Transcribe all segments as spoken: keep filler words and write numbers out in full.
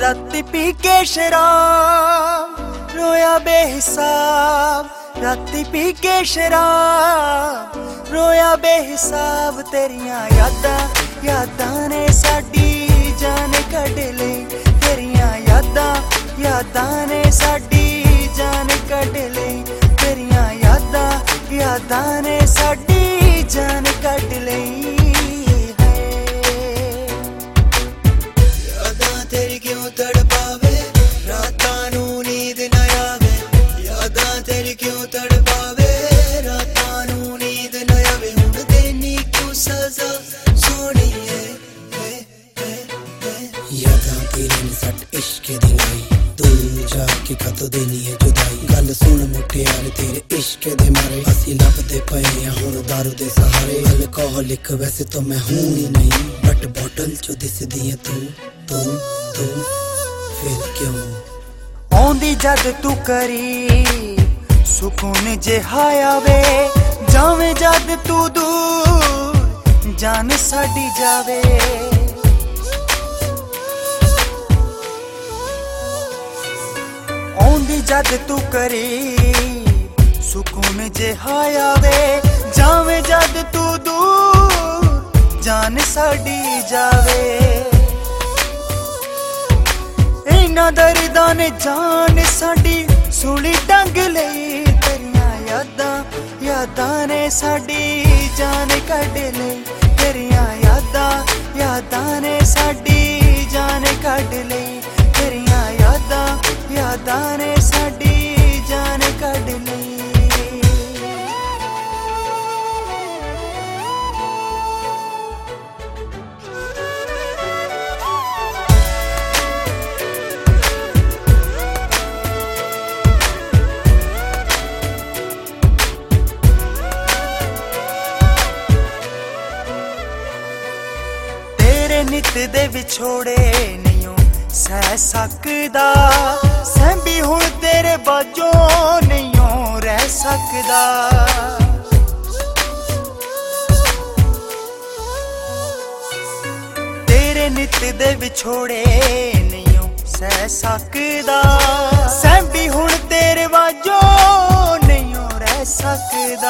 राती पी के शराब रोया बेहिसाब, राती पी के शराब रोया बेहिसाब। तेरियां यादां यादां ने साडी जान कढ लई, तेरियां यादां यादां ने साडी जान कढ लई, तेरियां यादां यादां ने साडी जान कढ लई। तेरी क्यों तड़पावे रातां नू नींद न आवे, यादां तेरी क्यों तड़पावे रातां नू नींद न आवे। हुण देनी क्यों सजा सोहणीए, यादां तेरी ने सट इश्क दी लाई, तू जाके कदों देनी है जुदाई। गल सुन मुटियारे तेरे इश्क दे मारे असीं लभदे पए आ हुण दारू दे सहारे। अल्कोहलिक वैसे तो मैं हूं ही नहीं, बट बोतल चो दिसदी है तू तू तू, फिर क्यों आउंदी जद तू करी सुकून जिहा आवे, जावे जद तू दूर जान साडी जावे। आउंदी जद तू करी सुकून जिहा आवे, जावे जद तू दूर जान साडी जावे। इन्हां दर्दां ने जान साडी सूली टंग लई, तेरियां यादां यादां ने साडी जान कढ लई, तेरियां यादां यादां ने साडी जान कढ लई, तेरियां यादां यादां ने साडी जान कढ लई। नित दे विछोड़े नहीं सह सकदा, सहबी हुण तेरे बाजों नहीं रह सकदा। तेरे नित दे विछोड़े नहीं सह सकदा, सहबी हुण तेरे बाजों नहीं रह सकदा।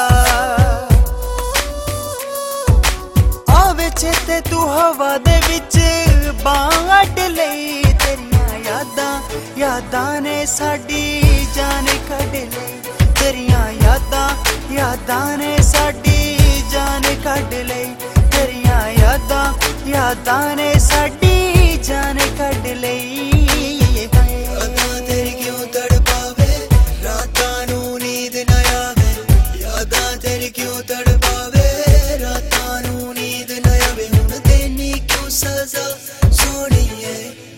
चेते तू हवा दे विच बांह अड्ड लई, तेरियां यादां यादां ने साडी जान कढ लई, तेरियां यादां यादां ने साडी जान कढ लई, तेरियां यादां यादां ने साडी जान कढ लई। यादां तेरी क्यों तड़पावे रातां नू नींद न आवे, यादां तेरी क्यों तड़पावे रातां नू नींद न आवे। हुण देनी क्यों सजा सोहणीए,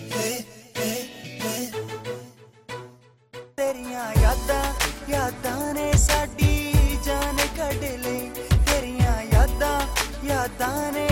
तेरियां यादां यादां ने साडी जान कढ लई, तेरियां यादां यादां ने